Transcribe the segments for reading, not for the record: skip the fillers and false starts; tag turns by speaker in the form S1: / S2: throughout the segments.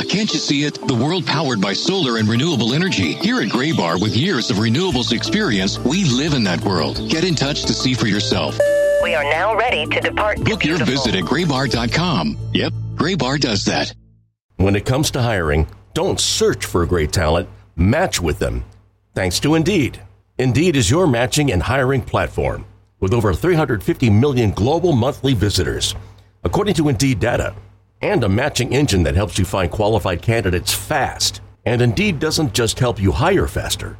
S1: can't you see it? The world powered by solar and renewable energy. Here at Graybar, with years of renewables experience, we live in that world. Get in touch to see for yourself.
S2: We are now ready to depart.
S1: Book your visit at graybar.com. Yep, Graybar does that.
S3: When it comes to hiring, don't search for great talent, match with them. Thanks to Indeed. Indeed is your matching and hiring platform with over 350 million global monthly visitors, according to Indeed data, and a matching engine that helps you find qualified candidates fast. And Indeed doesn't just help you hire faster.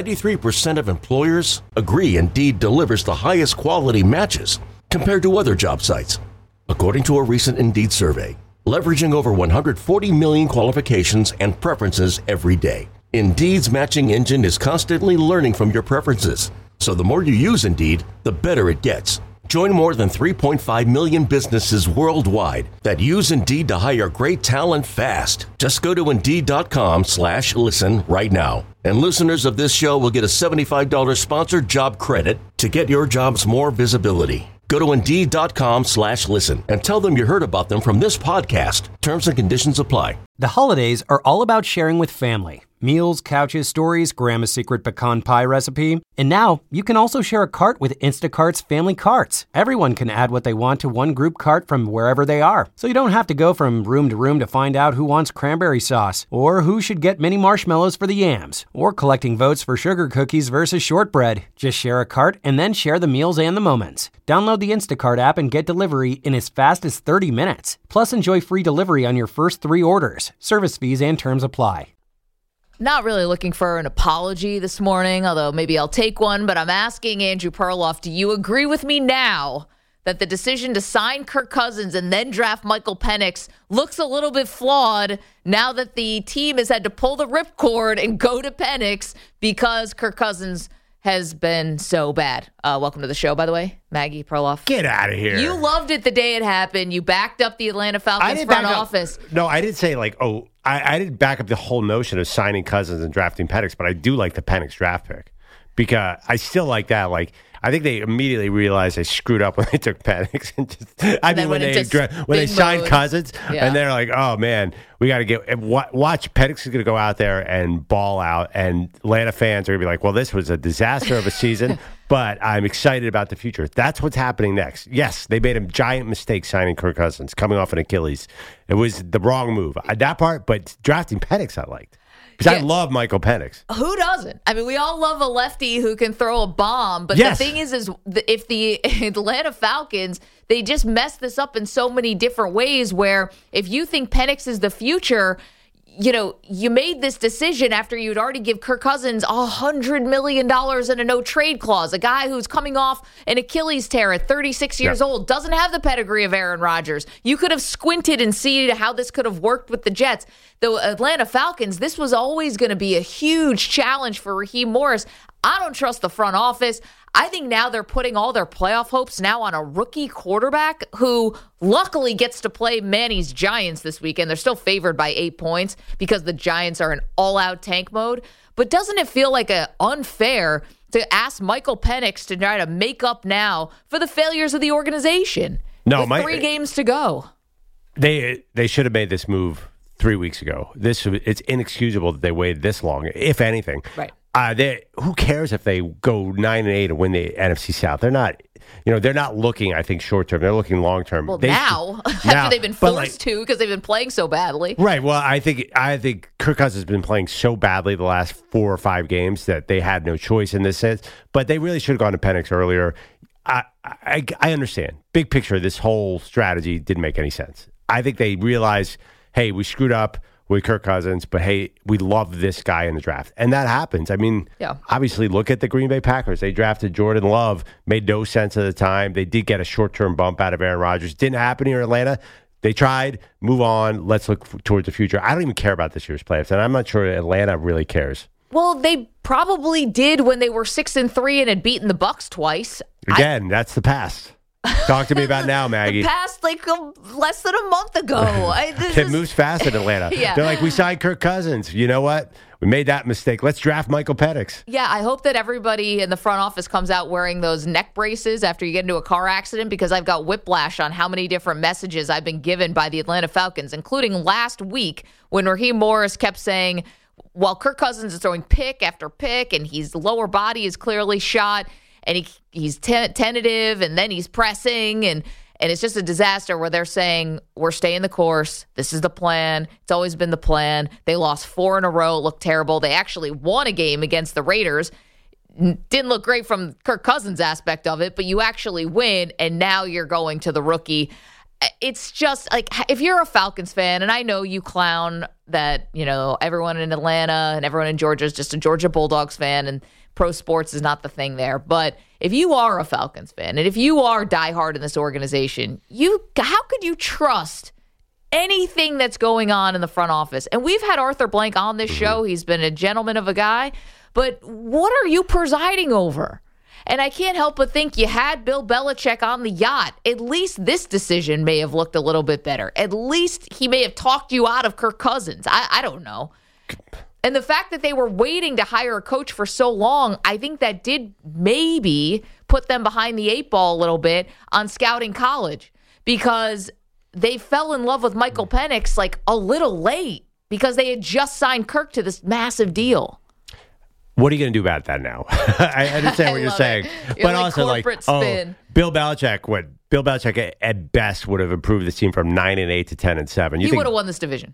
S3: 93% of employers agree Indeed delivers the highest quality matches compared to other job sites, according to a recent Indeed survey, leveraging over 140 million qualifications and preferences every day. Indeed's matching engine is constantly learning from your preferences, so the more you use Indeed, the better it gets. Join more than 3.5 million businesses worldwide that use Indeed to hire great talent fast. Just go to Indeed.com/listen right now. And listeners of this show will get a $75 sponsored job credit to get your jobs more visibility. Go to Indeed.com/listen and tell them you heard about them from this podcast. Terms and conditions apply.
S4: The holidays are all about sharing with family. Meals, couches, stories, Grandma's secret pecan pie recipe. And now you can also share a cart with Instacart's Family Carts. Everyone can add what they want to one group cart from wherever they are. So you don't have to go from room to room to find out who wants cranberry sauce, or who should get mini marshmallows for the yams, or collecting votes for sugar cookies versus shortbread. Just share a cart and then share the meals and the moments. Download the Instacart app and get delivery in as fast as 30 minutes. Plus, enjoy free delivery on your first 3 orders. Service fees and terms apply.
S5: Not really looking for an apology this morning, although maybe I'll take one, but I'm asking Andrew Perloff, do you agree with me now that the decision to sign Kirk Cousins and then draft Michael Penix looks a little bit flawed now that the team has had to pull the ripcord and go to Penix because Kirk Cousins has been so bad? Welcome to the show, by the way, Maggie Perloff.
S6: Get out of here.
S5: You loved it the day it happened. You backed up the Atlanta Falcons front office.
S6: No, I didn't say I didn't back up the whole notion of signing Cousins and drafting Penix, but I do like the Penix draft pick because I still like that. Like, I think they immediately realized they screwed up when they took Penix. When they signed Cousins, and they're like, oh, man, we got to watch. Penix is going to go out there and ball out, and Atlanta fans are going to be like, well, this was a disaster of a season, but I'm excited about the future. That's what's happening next. Yes, they made a giant mistake signing Kirk Cousins, coming off an Achilles. It was the wrong move. That part, but drafting Penix I liked. Because I love Michael Penix.
S5: Who doesn't? I mean, we all love a lefty who can throw a bomb. But the thing is if the Atlanta Falcons, they just mess this up in so many different ways where if you think Penix is the future, you know, you made this decision after you'd already give Kirk Cousins $100 million and a no-trade clause, a guy who's coming off an Achilles tear at 36 years old, doesn't have the pedigree of Aaron Rodgers. You could have squinted and seen how this could have worked with the Jets. The Atlanta Falcons, this was always going to be a huge challenge for Raheem Morris. I don't trust the front office. I think now they're putting all their playoff hopes now on a rookie quarterback who luckily gets to play Manny's Giants this weekend. They're still favored by 8 points because the Giants are in all-out tank mode. But doesn't it feel like unfair to ask Michael Penix to try to make up now for the failures of the organization?
S6: No,
S5: with 3 games to go.
S6: They should have made this move 3 weeks ago. It's inexcusable that they waited this long, if anything.
S5: Right.
S6: Who cares if they go 9-8 and win the NFC South? They're not looking, I think, short term. They're looking long term.
S5: Well, after they've been forced to because they've been playing so badly.
S6: Right. Well, I think Kirk Cousins has been playing so badly the last 4 or 5 games that they had no choice in this sense. But they really should have gone to Penix earlier. I understand. Big picture, this whole strategy didn't make any sense. I think they realized, hey, we screwed up with Kirk Cousins, but hey, we love this guy in the draft. And that happens. I mean, obviously, look at the Green Bay Packers. They drafted Jordan Love. Made no sense at the time. They did get a short-term bump out of Aaron Rodgers. Didn't happen here in Atlanta. They tried. Move on. Let's look towards the future. I don't even care about this year's playoffs, and I'm not sure Atlanta really cares.
S5: Well, they probably did when they were 6-3 and had beaten the Bucs twice.
S6: Again, that's the past. Talk to me about now, Maggie.
S5: The past, less than a month ago.
S6: It moves fast in Atlanta. They're like, we signed Kirk Cousins. You know what? We made that mistake. Let's draft Michael Penix.
S5: Yeah, I hope that everybody in the front office comes out wearing those neck braces after you get into a car accident, because I've got whiplash on how many different messages I've been given by the Atlanta Falcons, including last week when Raheem Morris kept saying, well, Kirk Cousins is throwing pick after pick, and his lower body is clearly shot, and he's tentative, and then he's pressing, and it's just a disaster where they're saying, we're staying the course. This is the plan. It's always been the plan. They lost 4 in a row. It looked terrible. They actually won a game against the Raiders. Didn't look great from Kirk Cousins' aspect of it, but you actually win, and now you're going to the rookie. It's just like, if you're a Falcons fan, and I know you clown that, everyone in Atlanta and everyone in Georgia is just a Georgia Bulldogs fan, and pro sports is not the thing there. But if you are a Falcons fan, and if you are diehard in this organization, how could you trust anything that's going on in the front office? And we've had Arthur Blank on this show. He's been a gentleman of a guy. But what are you presiding over? And I can't help but think you had Bill Belichick on the yacht. At least this decision may have looked a little bit better. At least he may have talked you out of Kirk Cousins. I don't know. And the fact that they were waiting to hire a coach for so long, I think that did maybe put them behind the 8 ball a little bit on scouting college, because they fell in love with Michael Penix like a little late because they had just signed Kirk to this massive deal.
S6: What are you going to do about that now? I understand what you're saying. But also, spin. Bill Belichick at best would have improved this team from 9-8 to 10-7.
S5: He would have won this division.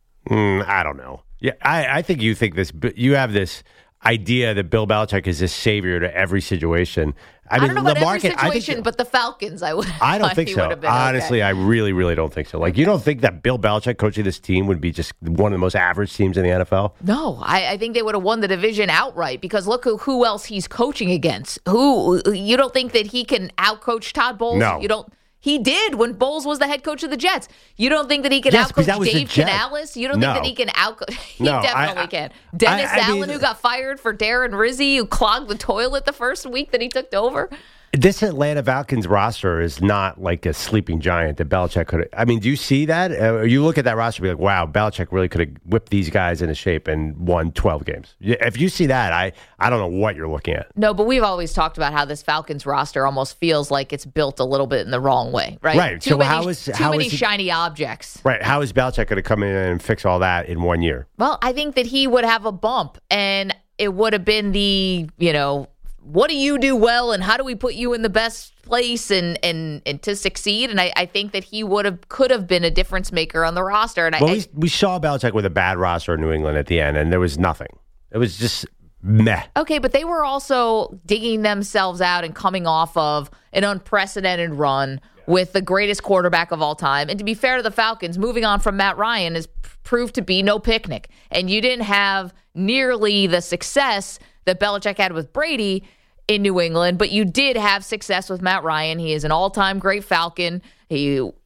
S6: I don't know. Yeah, I think you think this. You have this idea that Bill Belichick is this savior to every situation. I mean,
S5: don't know about every situation, but the Falcons, I don't
S6: think so. Honestly, I really, really don't think so. Like, you don't think that Bill Belichick coaching this team would be just one of the most average teams in the NFL?
S5: No, I think they would have won the division outright, because look who else he's coaching against. You don't think that he can outcoach Todd Bowles?
S6: No.
S5: You don't. He did when Bowles was the head coach of the Jets. You don't think that he can outcoach Dave Canales? You don't think that he can outcoach? He definitely can. Dennis Allen, who got fired for Darren Rizzi, who clogged the toilet the first week that he took over.
S6: This Atlanta Falcons roster is not like a sleeping giant that Belichick could have. I mean, do you see that? You look at that roster and be like, wow, Belichick really could have whipped these guys into shape and won 12 games. If you see that, I don't know what you're looking at.
S5: No, but we've always talked about how this Falcons roster almost feels like it's built a little bit in the wrong way, right?
S6: Right.
S5: Too many shiny objects.
S6: Right. How is Belichick going to come in and fix all that in 1 year?
S5: Well, I think that he would have a bump, and it would have been the, what do you do well, and how do we put you in the best place and to succeed? And I think that he could have been a difference maker on the roster. And
S6: we saw Belichick with a bad roster in New England at the end, and there was nothing. It was just meh.
S5: Okay, but they were also digging themselves out and coming off of an unprecedented run with the greatest quarterback of all time. And to be fair to the Falcons, moving on from Matt Ryan has proved to be no picnic. And you didn't have nearly the success that Belichick had with Brady in New England, but you did have success with Matt Ryan. He is an all-time great Falcon. He was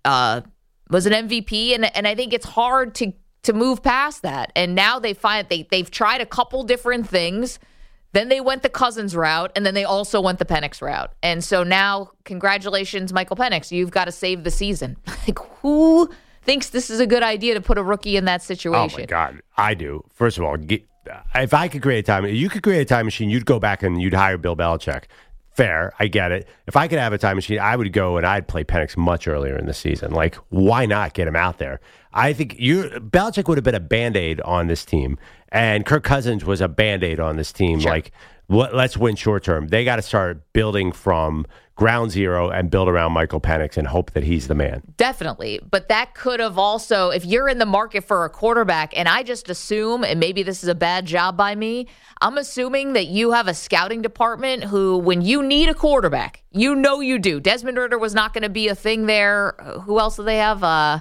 S5: an MVP, and I think it's hard to move past that. And now they've tried a couple different things. Then they went the Cousins route, and then they also went the Penix route. And so now, congratulations, Michael Penix. You've got to save the season. Like, who thinks this is a good idea to put a rookie in that situation?
S6: Oh, my God. I do. First of all, if I could create a time, you could create a time machine, you'd go back and you'd hire Bill Belichick. Fair, I get it. If I could have a time machine, I would go and I'd play Penix much earlier in the season. Like, why not get him out there? I think Belichick would have been a Band-Aid on this team, and Kirk Cousins was a Band-Aid on this team. Sure. Like, let's win short term. They got to start building from ground zero and build around Michael Penix and hope that he's the man.
S5: Definitely. But that could have also, if you're in the market for a quarterback, and I just assume, and maybe this is a bad job by me, I'm assuming that you have a scouting department who, when you need a quarterback, you do. Desmond Ridder was not going to be a thing there. Who else do they have?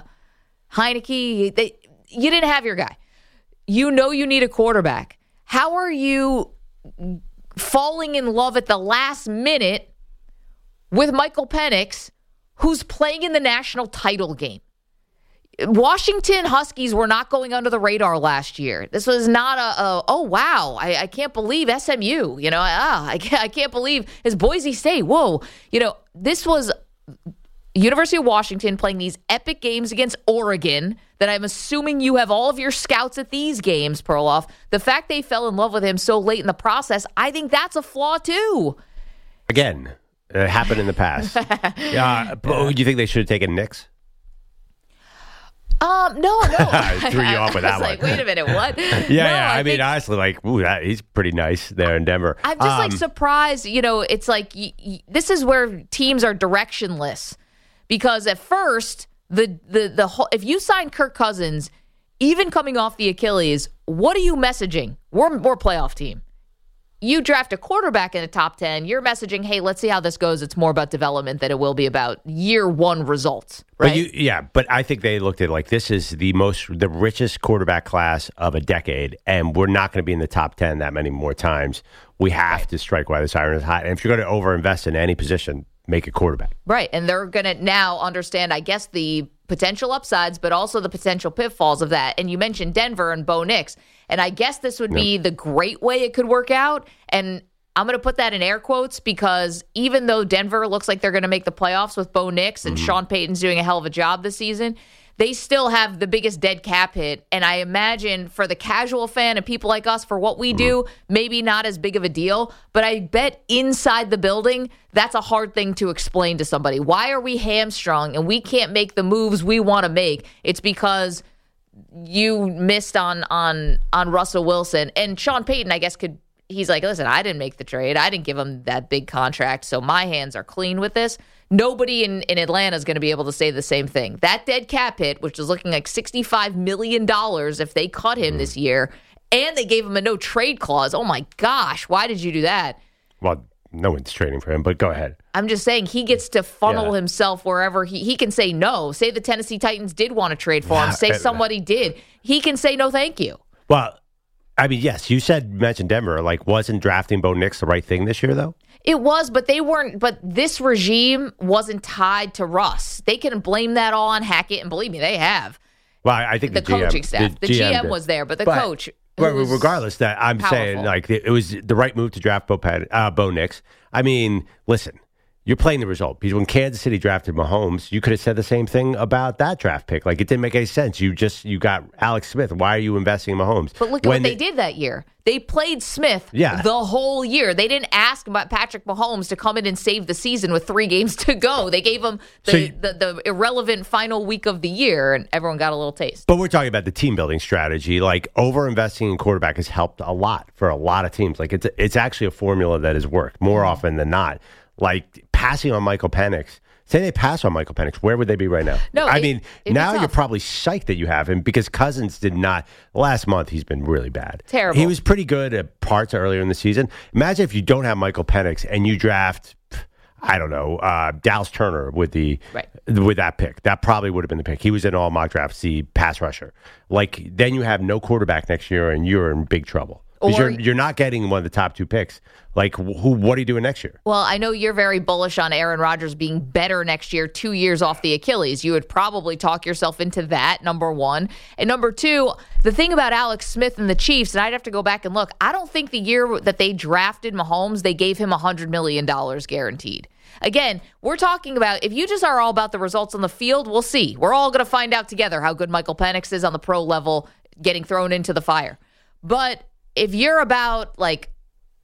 S5: Heineke. You didn't have your guy. You need a quarterback. How are you falling in love at the last minute with Michael Penix, who's playing in the national title game? Washington Huskies were not going under the radar last year. This was not oh, wow, I can't believe SMU. I can't believe it's Boise State. Whoa. This was University of Washington playing these epic games against Oregon that I'm assuming you have all of your scouts at these games, Perloff. The fact they fell in love with him so late in the process, I think that's a flaw too.
S6: Again, it happened in the past. But do you think they should have taken Nix?
S5: No.
S6: I threw you off with that one.
S5: Like, wait a minute, what?
S6: Yeah. I mean, honestly, he's pretty nice there in Denver.
S5: I'm just surprised. It's like this is where teams are directionless because at first the whole, if you sign Kirk Cousins, even coming off the Achilles, what are you messaging? We're a playoff team. You draft a quarterback in the top 10, you're messaging, hey, let's see how this goes. It's more about development than it will be about year one results, right?
S6: But I think they looked at it like this is the richest quarterback class of a decade, and we're not going to be in the top 10 that many more times. We have to strike while the siren is hot. And if you're going to overinvest in any position, make a quarterback.
S5: Right, and they're going to now understand, I guess, the potential upsides, but also the potential pitfalls of that. And you mentioned Denver and Bo Nix. And I guess this would be the great way it could work out. And I'm going to put that in air quotes because even though Denver looks like they're going to make the playoffs with Bo Nix and Sean Payton's doing a hell of a job this season, they still have the biggest dead cap hit. And I imagine for the casual fan and people like us, for what we do, maybe not as big of a deal. But I bet inside the building, that's a hard thing to explain to somebody. Why are we hamstrung and we can't make the moves we want to make? It's because you missed on Russell Wilson. And Sean Payton, I guess, he's like, listen, I didn't make the trade. I didn't give him that big contract, so my hands are clean with this. Nobody in Atlanta is going to be able to say the same thing. That dead cap hit, which is looking like $65 million if they cut him this year, and they gave him a no-trade clause. Oh, my gosh. Why did you do that?
S6: Well, no one's trading for him, but go ahead.
S5: I'm just saying he gets to funnel himself wherever he can say no. Say the Tennessee Titans did want to trade for him. Say somebody did. He can say no, thank you.
S6: Well, I mean, yes, you mentioned Denver. Like, wasn't drafting Bo Nix the right thing this year, though?
S5: It was, but they weren't. But this regime wasn't tied to Russ. They can blame that all on Hackett, and believe me, they have.
S6: Well, I think
S5: the coaching staff, the GM was there, but coach.
S6: Regardless, that I'm
S5: powerful.
S6: saying, like, it was the right move to draft Bo Nix. I mean, listen, you're playing the result. Because when Kansas City drafted Mahomes, you could have said the same thing about that draft pick. Like, it didn't make any sense. You got Alex Smith. Why are you investing in Mahomes?
S5: But look at what they did that year. They played Smith the whole year. They didn't ask about Patrick Mahomes to come in and save the season with 3 games to go. They gave him the irrelevant final week of the year, and everyone got a little taste.
S6: But we're talking about the team-building strategy. Like, over-investing in quarterback has helped a lot for a lot of teams. Like, it's actually a formula that has worked more often than not. Like, passing on Michael Penix. Say they pass on Michael Penix, where would they be right now?
S5: No,
S6: I mean, now you're probably psyched that you have him because Cousins did not. Last month, he's been really bad.
S5: Terrible.
S6: He was pretty good at parts earlier in the season. Imagine if you don't have Michael Penix and you draft, I don't know, Dallas Turner with that pick. That probably would have been the pick. He was in all mock drafts, the pass rusher. Like, then you have no quarterback next year and you're in big trouble. Because you're not getting one of the top 2 picks. Like, what are you doing next year?
S5: Well, I know you're very bullish on Aaron Rodgers being better next year, 2 years off the Achilles. You would probably talk yourself into that, number one. And number two, the thing about Alex Smith and the Chiefs, and I'd have to go back and look, I don't think the year that they drafted Mahomes, they gave him $100 million guaranteed. Again, we're talking about, if you just are all about the results on the field, we'll see. We're all going to find out together how good Michael Penix is on the pro level, getting thrown into the fire. But if you're about, like,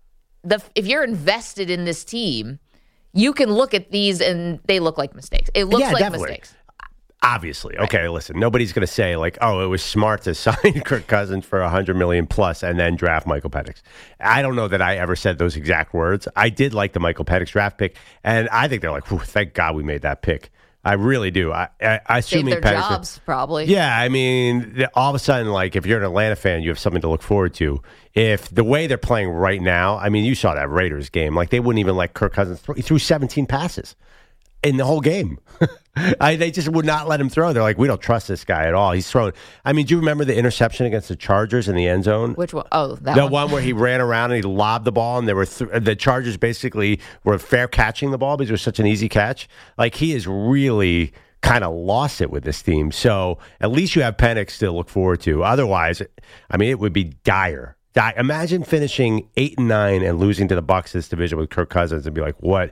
S5: if you're invested in this team, you can look at these and they look like mistakes. It looks like
S6: definitely.
S5: Mistakes.
S6: Obviously. Right. Okay, listen, nobody's going to say, like, oh, it was smart to sign Kirk Cousins for $100 million plus and then draft Michael Penix. I don't know that I ever said those exact words. I did like the Michael Penix draft pick, and I think they're like, thank God we made that pick. I really do. I assuming
S5: save their jobs, probably.
S6: Yeah, I mean, all of a sudden, like, if you're an Atlanta fan, you have something to look forward to. If the way they're playing right now, I mean, you saw that Raiders game. Like, they wouldn't even let Kirk Cousins throw. He threw 17 passes in the whole game. They just would not let him throw. They're like, we don't trust this guy at all. He's thrown. I mean, do you remember the interception against the Chargers in the end zone?
S5: Which one? Oh, that
S6: one where he ran around and he lobbed the ball, and there were the Chargers basically were fair catching the ball because it was such an easy catch. Like, he is really kind of lost it with this team. So at least you have Penix to look forward to. Otherwise, I mean, it would be dire. Imagine finishing 8-9 and losing to the Bucs this division with Kirk Cousins and be like, what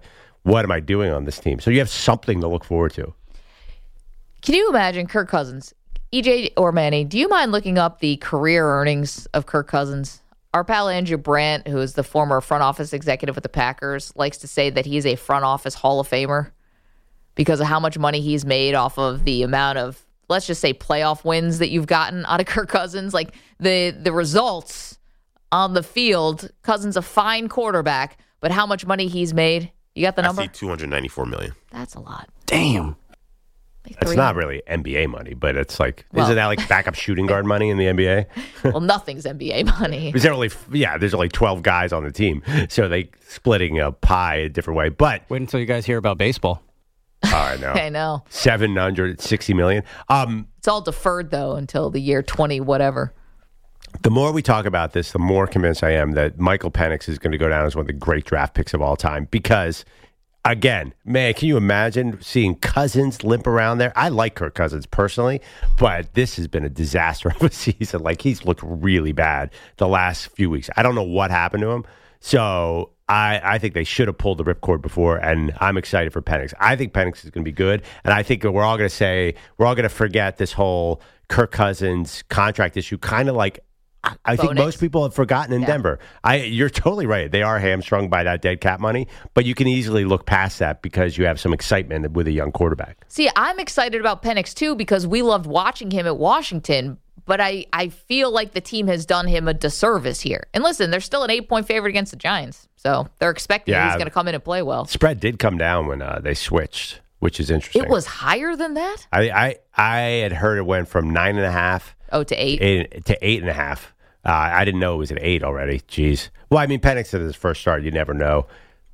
S6: what am I doing on this team? So you have something to look forward to.
S5: Can you imagine Kirk Cousins? EJ or Manny, do you mind looking up the career earnings of Kirk Cousins? Our pal Andrew Brandt, who is the former front office executive with the Packers, likes to say that he's a front office Hall of Famer because of how much money he's made off of the amount of, let's just say, playoff wins that you've gotten out of Kirk Cousins. Like the results on the field, Cousins a fine quarterback, but how much money he's made? You got the number?
S7: I see $294 million.
S5: That's a lot.
S4: Damn.
S6: It's not really NBA money, but it's like, isn't that like backup shooting guard money in the NBA?
S5: Well, nothing's NBA money.
S6: There's only 12 guys on the team, so they splitting a pie a different way. But
S4: Wait until you guys hear about baseball.
S6: I know.
S5: I know.
S6: $760 million.
S5: It's all deferred, though, until the year 20 whatever.
S6: The more we talk about this, the more convinced I am that Michael Penix is going to go down as one of the great draft picks of all time because, again, man, can you imagine seeing Cousins limp around there? I like Kirk Cousins personally, but this has been a disaster of a season. Like, he's looked really bad the last few weeks. I don't know what happened to him. So I think they should have pulled the ripcord before, and I'm excited for Penix. I think Penix is going to be good, and I think we're all going to forget this whole Kirk Cousins contract issue, kind of like I think most people have forgotten in Denver. You're totally right. They are hamstrung by that dead cap money, but you can easily look past that because you have some excitement with a young quarterback.
S5: See, I'm excited about Penix, too, because we loved watching him at Washington, but I feel like the team has done him a disservice here. And listen, they're still an 8-point favorite against the Giants, so they're expecting he's going to come in and play well.
S6: Spread did come down when they switched, which is interesting.
S5: It was higher than that?
S6: I had heard it went from 9.5
S5: to 8?
S6: To 8.5. I didn't know it was at 8 already. Jeez. Well, I mean, Penix at his first start, you never know.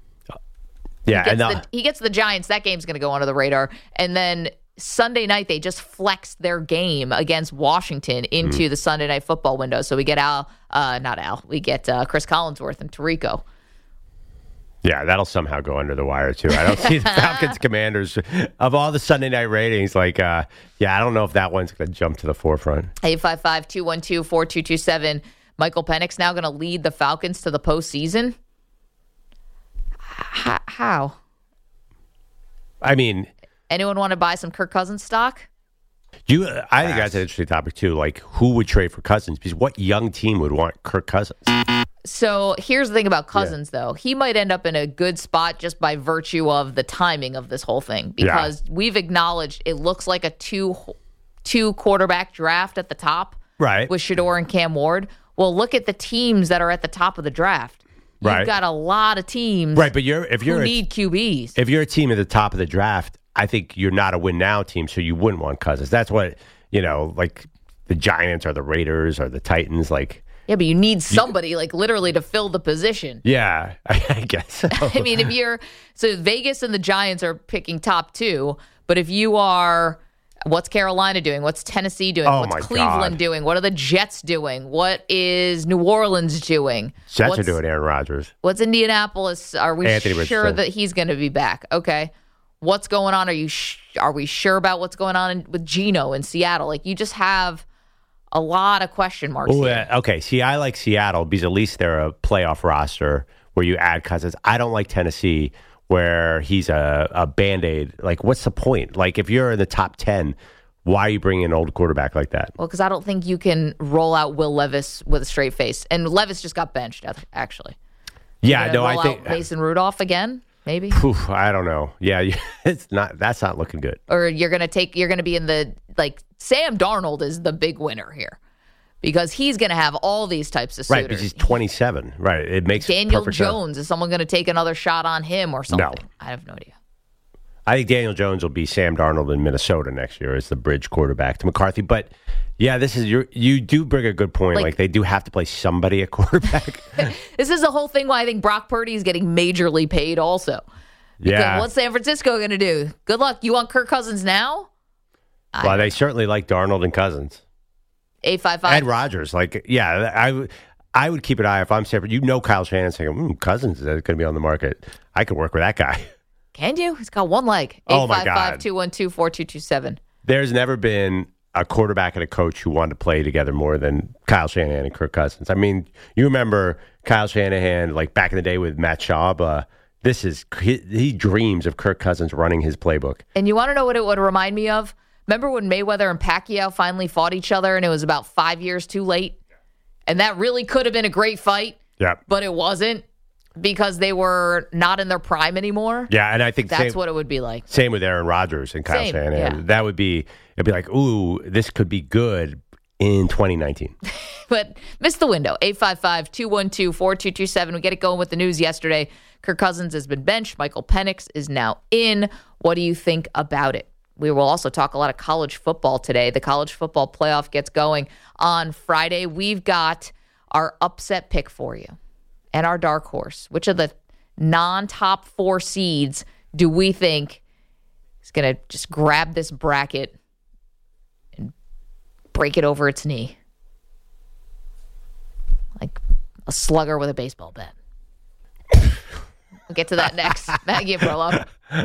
S6: Yeah,
S5: he gets the Giants. That game's going to go under the radar. And then Sunday night, they just flexed their game against Washington into the Sunday night football window. So we get we get Chris Collinsworth and Tirico.
S6: Yeah, that'll somehow go under the wire, too. I don't see the Falcons Commanders. Of all the Sunday night ratings, I don't know if that one's going to jump to the forefront.
S5: 855-212-4227. Michael Penix now going to lead the Falcons to the postseason? How?
S6: I mean...
S5: Anyone want to buy some Kirk Cousins stock?
S6: I think that's an interesting topic, too. Like, who would trade for Cousins? Because what young team would want Kirk Cousins?
S5: So here's the thing about Cousins, though. He might end up in a good spot just by virtue of the timing of this whole thing. Because we've acknowledged it looks like a two quarterback draft at the top.
S6: Right.
S5: With Shedeur and Cam Ward. Well, look at the teams that are at the top of the draft. You've got a lot of teams
S6: but who
S5: need QBs.
S6: If you're a team at the top of the draft, I think you're not a win-now team, so you wouldn't want Cousins. That's what, like the Giants or the Raiders or the Titans, like...
S5: Yeah, but you need somebody, literally to fill the position.
S6: Yeah, I guess so.
S5: I mean, so Vegas and the Giants are picking top 2, but if you are... What's Carolina doing? What's Tennessee doing? What's Cleveland doing? What are the Jets doing? What is New Orleans doing?
S6: Jets are doing Aaron Rodgers.
S5: What's Indianapolis? Are we
S6: Anthony
S5: sure
S6: Richardson.
S5: that he's going to be back? Okay. What's going on? Are we sure about what's going on with Geno in Seattle? You just have a lot of question marks here.
S6: Okay. See, I like Seattle because at least they're a playoff roster where you add Cousins. I don't like Tennessee where he's a Band-Aid. What's the point? If you're in the top 10, why are you bringing an old quarterback like that?
S5: Well, because I don't think you can roll out Will Levis with a straight face. And Levis just got benched, actually.
S6: Yeah, no, I think...
S5: Mason Rudolph again, maybe?
S6: I don't know. Yeah, that's not looking good.
S5: Or you're going to be in the... Sam Darnold is the big winner here. Because he's going to have all these types of suitors.
S6: Right, because he's 27. Right, it makes
S5: Daniel
S6: perfect
S5: Jones,
S6: sense.
S5: Is someone going to take another shot on him or something?
S6: No.
S5: I have no idea.
S6: I think Daniel Jones will be Sam Darnold in Minnesota next year as the bridge quarterback to McCarthy. But, yeah, you do bring a good point. They do have to play somebody at quarterback.
S5: This is the whole thing why I think Brock Purdy is getting majorly paid also. Because what's San Francisco going to do? Good luck. You want Kirk Cousins now?
S6: Well, they certainly like Darnold and Cousins.
S5: 855.
S6: And Rodgers. I would keep an eye if I'm separate. Kyle Shanahan saying, Cousins is going to be on the market. I could work with that guy.
S5: Can you? He's got one leg. 855-212-4227.
S6: There's never been a quarterback and a coach who wanted to play together more than Kyle Shanahan and Kirk Cousins. I mean, you remember Kyle Shanahan, back in the day with Matt Schaub, he dreams of Kirk Cousins running his playbook.
S5: And you want to know what it would remind me of? Remember when Mayweather and Pacquiao finally fought each other and it was about 5 years too late? And that really could have been a great fight.
S6: Yeah.
S5: But it wasn't because they were not in their prime anymore.
S6: Yeah, and I think
S5: that's what it would be like.
S6: Same with Aaron Rodgers and Kyle Shanahan. Yeah. It'd be like, ooh, this could be good in 2019.
S5: But missed the window. 855-212-4227. We get it going with the news yesterday. Kirk Cousins has been benched. Michael Penix is now in. What do you think about it? We will also talk a lot of college football today. The college football playoff gets going on Friday. We've got our upset pick for you and our dark horse. Which of the non-top 4 seeds do we think is going to just grab this bracket and break it over its knee? Like a slugger with a baseball bat. We'll get to that next. Maggie and Perloff.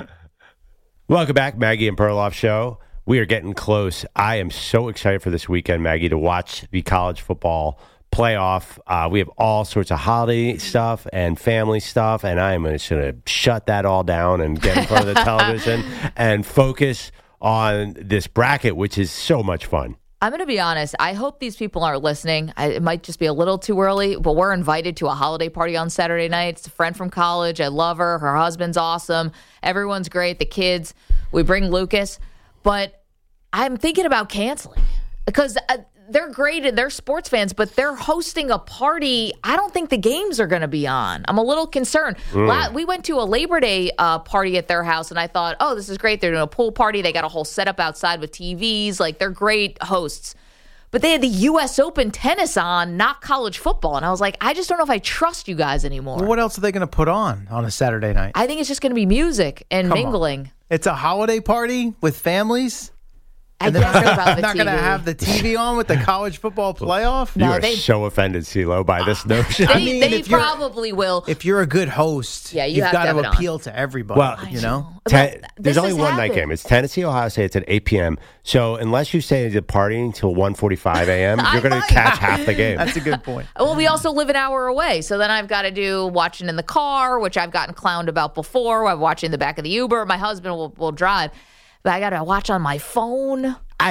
S6: Welcome back, Maggie and Perloff Show. We are getting close. I am so excited for this weekend, Maggie, to watch the college football playoff. We have all sorts of holiday stuff and family stuff, and I am just going to shut that all down and get in front of the television and focus on this bracket, which is so much fun.
S5: I'm going to be honest. I hope these people aren't listening. It might just be a little too early, but we're invited to a holiday party on Saturday night. It's a friend from college. I love her. Her husband's awesome. Everyone's great. The kids. We bring Lucas. But I'm thinking about canceling because they're great and they're sports fans, but they're hosting a party. I don't think the games are going to be on. I'm a little concerned. We went to a Labor Day party at their house, and I thought, oh, this is great. They're doing a pool party. They got a whole setup outside with TVs. Like, they're great hosts. But they had the U.S. Open tennis on, not college football. And I was like, I just don't know if I trust you guys anymore.
S7: Well, what else are they going to put on a Saturday night?
S5: I think it's just going to be music and mingling.
S7: It's a holiday party with families?
S5: And they're
S7: not going to have the TV on with the college football playoff?
S6: You are so offended, CeeLo, by this notion.
S5: They probably will.
S7: If you're a good host, you've got to appeal to everybody.
S6: Well, there's only one night game. It's Tennessee, Ohio State. It's at 8 p.m. So unless you stay at the party until 1:45 a.m., you're going to catch half the game.
S7: That's a good point.
S5: Well, we also live an hour away. So then I've got to do watching in the car, which I've gotten clowned about before. I'm watching in the back of the Uber. My husband will drive. But I got to watch on my phone.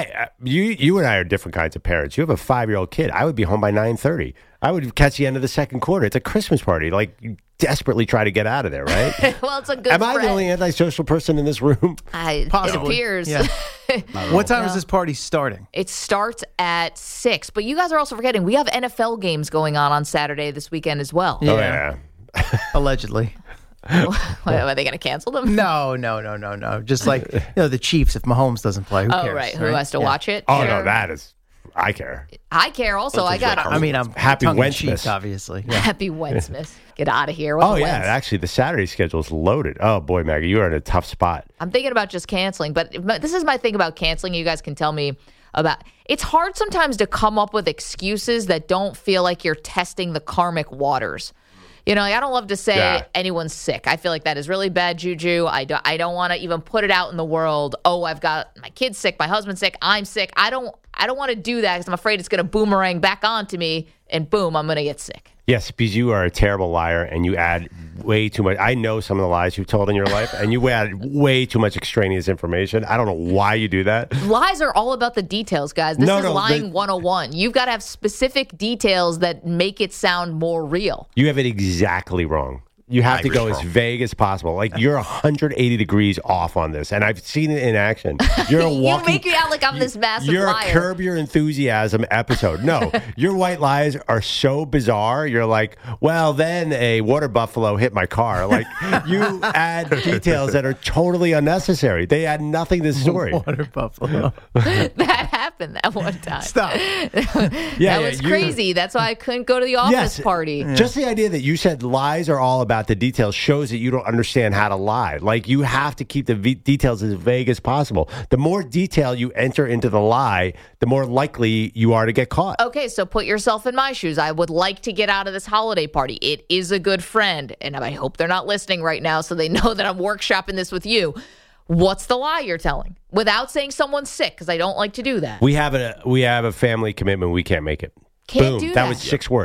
S6: You and I are different kinds of parents. You have a 5-year-old kid. I would be home by 9:30. I would catch the end of the second quarter. It's a Christmas party. Like, you desperately try to get out of there, right?
S5: Well, it's a good
S6: Am I the only antisocial person in this room?
S7: Possibly.
S5: It appears.
S7: Yeah. What time is this party starting?
S5: It starts at 6. But you guys are also forgetting, we have NFL games going on Saturday this weekend as well.
S6: Yeah.
S7: Allegedly.
S5: Are they going to cancel them?
S7: No. Just like the Chiefs, if Mahomes doesn't play, who cares?
S5: Right. Who has to watch it?
S6: Oh, no, I care.
S5: I care also. I'm
S6: happy Wentzmas,
S7: obviously.
S5: Yeah. Happy Wentzmas. Get out of here.
S6: Actually, the Saturday schedule is loaded. Oh, boy, Maggie, you are in a tough spot.
S5: I'm thinking about just canceling, but this is my thing about canceling. You guys can tell me about. It's hard sometimes to come up with excuses that don't feel like you're testing the karmic waters. I don't love to say anyone's sick. I feel like that is really bad juju. I don't want to even put it out in the world. Oh, I've got my kid's sick, my husband's sick, I'm sick. I don't want to do that because I'm afraid it's going to boomerang back onto me, and boom, I'm going to get sick.
S6: Yes, because you are a terrible liar, and you add way too much. I know some of the lies you've told in your life, and you add way too much extraneous information. I don't know why you do that.
S5: Lies are all about the details, guys. This is lying 101. You've got to have specific details that make it sound more real.
S6: You have it exactly wrong. You have to go as vague as possible. Like, you're 180 degrees off on this, and I've seen it in action. You're a walking,
S5: you make me out like I'm this massive liar.
S6: You're a Curb Your Enthusiasm episode. No, your white lies are so bizarre. You're like, well, then a water buffalo hit my car. Like, you add details that are totally unnecessary. They add nothing to the story.
S7: Water buffalo.
S5: That happened that one time.
S7: Stop.
S5: That was crazy. That's why I couldn't go to the office party.
S6: Just the idea that you said lies are all about the details shows that you don't understand how to lie. Like, you have to keep the details as vague as possible. The more detail you enter into the lie, the more likely you are to get caught.
S5: Okay, so put yourself in my shoes. I would like to get out of this holiday party. It is a good friend, and I hope they're not listening right now so they know that I'm workshopping this with you. What's the lie you're telling? Without saying someone's sick, because I don't like to do that.
S6: We have a family commitment. We can't make it.
S5: Can't do that.
S6: That was 6 words.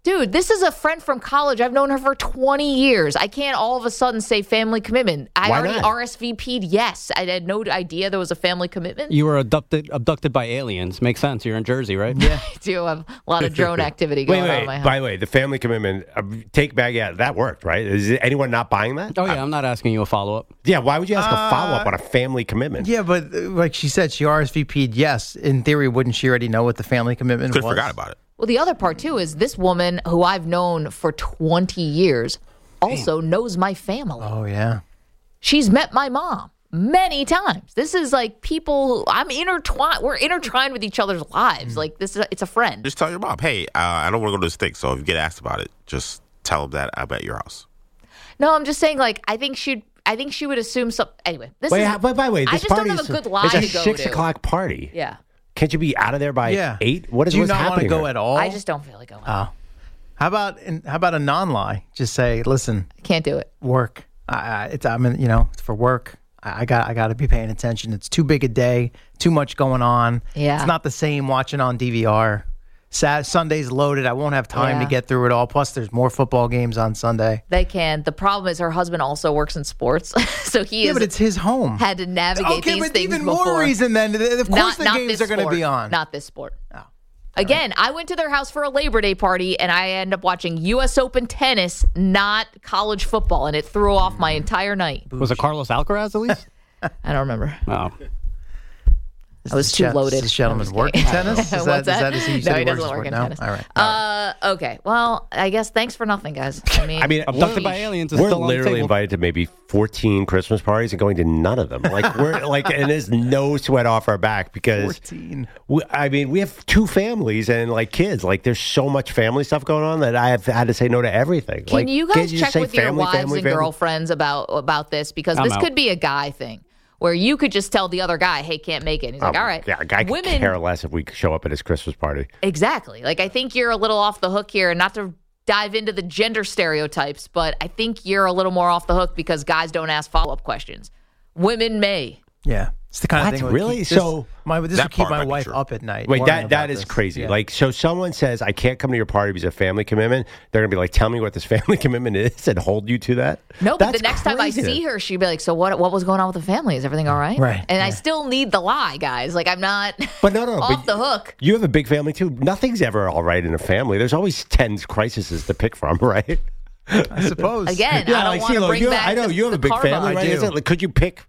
S5: Dude, this is a friend from college. I've known her for 20 years. I can't all of a sudden say family commitment. I
S6: Why
S5: already
S6: not?
S5: RSVP'd yes. I had no idea there was a family commitment.
S8: You were abducted by aliens. Makes sense. You're in Jersey, right?
S7: Yeah.
S5: I do have a lot of drone activity going on in my house.
S6: By the way, the family commitment, take back, that worked, right? Is anyone not buying that?
S8: Oh, yeah. I'm not asking you a follow-up.
S6: Yeah, why would you ask a follow-up on a family commitment?
S7: Yeah, but like she said, she RSVP'd yes. In theory, wouldn't she already know what the family commitment
S9: Could
S7: was?
S9: have forgot about it.
S5: Well, the other part, too, is this woman who I've known for 20 years also knows my family.
S7: Oh, yeah.
S5: She's met my mom many times. This is like people, I'm intertwined. We're intertwined with each other's lives. Like, it's a friend.
S9: Just tell your mom, hey, I don't want to go to the stick, so if you get asked about it, just tell them that I'm at your house.
S5: No, I'm just saying, like, I think she would assume some. Anyway, this is.
S6: By the way,
S5: I
S6: this
S5: just don't
S6: party
S5: have a good lie
S6: it's a
S5: to go
S6: 6
S5: to.
S6: o'clock party.
S5: Yeah.
S6: Can't you be out of there by 8? What is
S7: Do you
S6: what's
S7: not want to
S6: happening
S7: go
S6: there?
S7: at all?
S5: I just don't feel like going.
S7: Oh. How about a non-lie? Just say, listen,
S5: Can't do it.
S7: work. It's for work. I got to be paying attention. It's too big a day. Too much going on.
S5: Yeah.
S7: It's not the same watching on DVR. Sunday's loaded. I won't have time to
S5: Yeah.
S7: get through it all. Plus, there's more football games on Sunday.
S5: They can. The problem is her husband also works in sports, so he
S7: Yeah, but it's his home.
S5: had to navigate
S7: Okay,
S5: these
S7: but
S5: things
S7: even
S5: before.
S7: more reason then. Of course, the games
S5: this
S7: are going to
S5: sport.
S7: be on.
S5: Not this sport.
S7: Oh.
S5: Again, I went to their house for a Labor Day party, and I ended up watching U.S. Open tennis, not college football, and it threw off my entire night.
S8: Was it Carlos Alcaraz at least?
S5: I don't remember.
S8: No.
S5: I was too loaded.
S7: Does this gentleman
S5: I'm just
S7: work in
S5: kidding.
S7: tennis? Is
S5: What's
S7: that
S5: that?
S7: he
S5: No,
S7: said
S5: he
S7: works
S5: doesn't work
S7: sport?
S5: in
S7: No?
S5: tennis.
S7: All right.
S5: Okay. Well, I guess thanks for nothing, guys. I mean,
S8: Abducted by aliens is
S6: We're
S8: still on the
S6: literally
S8: table.
S6: invited to maybe 14 Christmas parties and going to none of them. Like we're like, and there's no sweat off our back because
S7: 14.
S6: we have 2 families and like kids. Like there's so much family stuff going on that I have had to say no to everything.
S5: Can
S6: like,
S5: you
S6: can't
S5: guys
S6: just
S5: check
S6: say
S5: with your
S6: family,
S5: wives
S6: family,
S5: and
S6: family?
S5: girlfriends about this? Because
S8: I'm
S5: this
S8: out.
S5: could be a guy thing where you could just tell the other guy, hey, can't make it. And he's like, all right.
S6: Yeah, a guy could care less if we show up at his Christmas party.
S5: Exactly. Like, I think you're a little off the hook here, and not to dive into the gender stereotypes, but I think you're a little more off the hook because guys don't ask follow-up questions. Women may.
S7: Yeah. It's the kind
S6: What?
S7: of thing that would
S6: Really?
S7: keep- this
S6: So-
S7: would
S9: That
S7: keep
S9: part
S7: my
S9: might be
S7: wife
S9: true.
S7: up at night.
S6: Wait,
S7: worrying
S6: that
S7: about
S6: is
S7: this.
S6: crazy.
S7: Yeah.
S6: Like, so someone says, I can't come to your party because of family commitment. They're going to be like, tell me what this family commitment is and hold you to that.
S5: No, but
S6: That's
S5: the next time I
S6: crazy.
S5: see her, she'd be like, so what was going on with the family? Is everything all right?
S7: Right,
S5: And I
S7: yeah.
S5: still need the lie, guys. Like, I'm not
S6: But no,
S5: off the hook.
S6: You have a big family too. Nothing's ever all right in a family. There's always 10 crises to pick from, right?
S7: I suppose.
S5: Again, I don't want to bring back
S6: I know
S5: the,
S6: you have
S5: the
S6: a big
S5: karma.
S6: family,
S7: I
S6: right?
S7: do.
S6: Is it, like, could you pick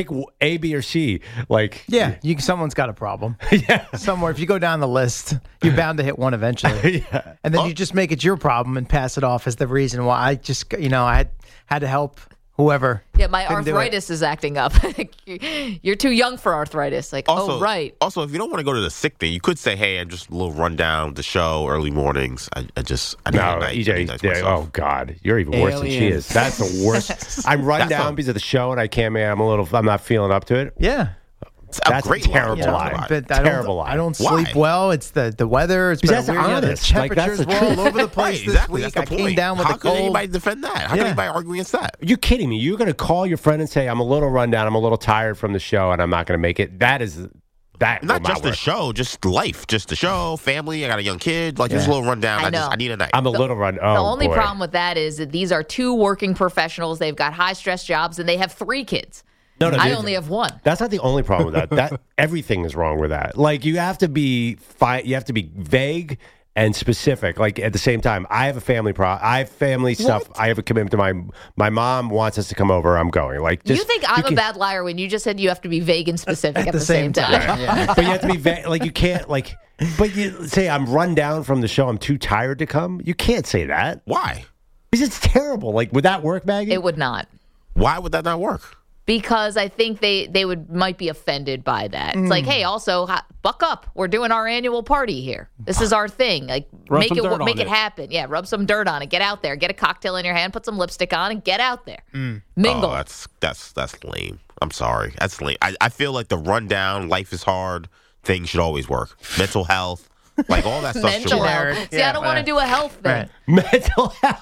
S6: A, B, or C? Like,
S7: Yeah, someone's got a problem.
S6: yeah.
S7: Somewhere, if you go down the list, you're bound to hit one eventually.
S6: Yeah.
S7: And then you just make it your problem and pass it off as the reason why I just, I had to help whoever.
S5: Yeah, my
S7: couldn't do it.
S5: arthritis is acting up. You're too young for arthritis. Like,
S9: Also,
S5: oh, right.
S9: Also, if you don't want to go to the sick thing, you could say, hey, I'm just a little run down the show, early mornings. I need
S6: No,
S9: a night. I need
S6: EJ,
S9: night to myself.
S6: oh God, you're even worse than she
S8: Aliens.
S6: is. That's the worst. I'm run
S9: That's
S6: down
S9: not-
S6: because of the show, and I can't. Man, I'm not feeling up to it.
S7: Yeah.
S9: It's a
S6: That's
S9: great
S6: a terrible
S9: line.
S6: lie.
S9: Talk about it.
S7: But
S6: Terrible lie.
S7: I don't
S9: Why?
S7: sleep well. It's the weather. It's
S6: Because
S7: been
S6: that's
S7: weird.
S6: honest.
S7: The
S6: Like, that's
S7: temperatures
S6: the
S7: were all
S6: truth.
S7: over the place
S9: Right,
S7: this
S9: exactly.
S7: week.
S9: That's the
S7: I came
S9: point.
S7: down with
S9: How
S7: the
S9: could
S7: cold.
S9: anybody defend that? How
S7: Yeah.
S9: can anybody argue against that?
S6: You're kidding me. You're going to call your friend and say, I'm a little run down. I'm a little tired from the show, and I'm not going to make it. That
S9: Not
S6: will
S9: just the
S6: work.
S9: show, just life, just the show, family. I got a young kid. Like, just a little rundown.
S5: I know.
S9: I need a night.
S6: I'm a little run. Oh,
S5: The only
S6: boy.
S5: problem with that is that these are 2 working professionals. They've got high stress jobs and they have 3 kids.
S6: No,
S5: I
S6: dude.
S5: only have 1.
S6: That's not the only problem with that. That everything is wrong with that. Like, you have to be you have to be vague and specific. Like, at the same time, I have a family I have family stuff. I have a commitment to my mom wants us to come over. I'm going. Like, just,
S5: You think I'm
S6: can-
S5: a bad liar when you just said you have to be vague and specific at the same time?
S7: Yeah.
S6: But you have to be vague. Like, you can't like. But you say I'm run down from the show. I'm too tired to come. You can't say that
S9: Why?
S6: because it's terrible. Like, would that work, Maggie?
S5: It would not.
S9: Why would that not work?
S5: Because I think they might be offended by that. It's like, hey, also buck up. We're doing our annual party here. This is our thing. Like,
S8: Rub
S5: make
S8: some dirt on
S5: it
S8: it.
S5: happen. Yeah, rub some dirt on it. Get out there. Get a cocktail in your hand. Put some lipstick on and get out there. Mingle.
S9: Oh, that's lame. I'm sorry. That's lame. I feel like the rundown, life is hard thing should always work. Mental health, like all that stuff should
S5: Mental
S9: work.
S5: health.
S7: Generic.
S5: See, I
S7: Yeah,
S5: don't want to
S7: right.
S5: do a health thing.
S7: Right.
S6: Mental health.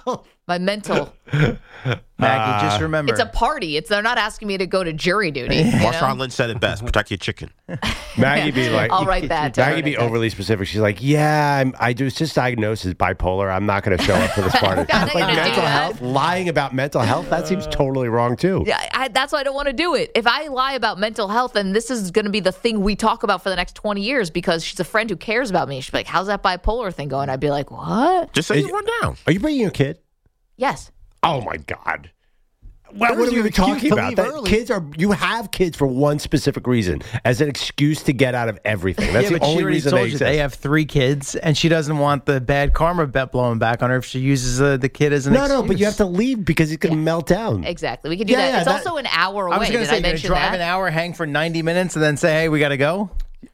S5: My mental.
S7: Maggie, just remember.
S5: It's a party. They're not asking me to go to jury duty.
S9: Marshawn Lynch said it best. Protect your chicken.
S6: Maggie be like,
S5: I'll write that.
S6: Maggie be overly specific. She's like, yeah, I do. It's just diagnosed as bipolar. I'm not going to show up for this party.
S5: Like
S6: mental health, lying about mental health, that seems totally wrong too.
S5: Yeah, that's why I don't want to do it. If I lie about mental health, then this is going to be the thing we talk about for the next 20 years because she's a friend who cares about me. She's like, how's that bipolar thing going? I'd be like, what?
S9: Just say you run down.
S6: Are you bringing your kid?
S5: Yes.
S6: Oh my God. What are we even talking about? You have kids for one specific reason, as an excuse to get out of everything. That's the only reason they exist.
S7: They have 3 kids, and she doesn't want the bad karma bet blowing back on her if she uses the kid as an excuse.
S6: No, but you have to leave because he's going to melt down.
S5: Exactly. We can do that. It's also an hour away.
S7: I was going to say, you're going to drive an hour, hang for 90 minutes, and then say, hey, we got to go?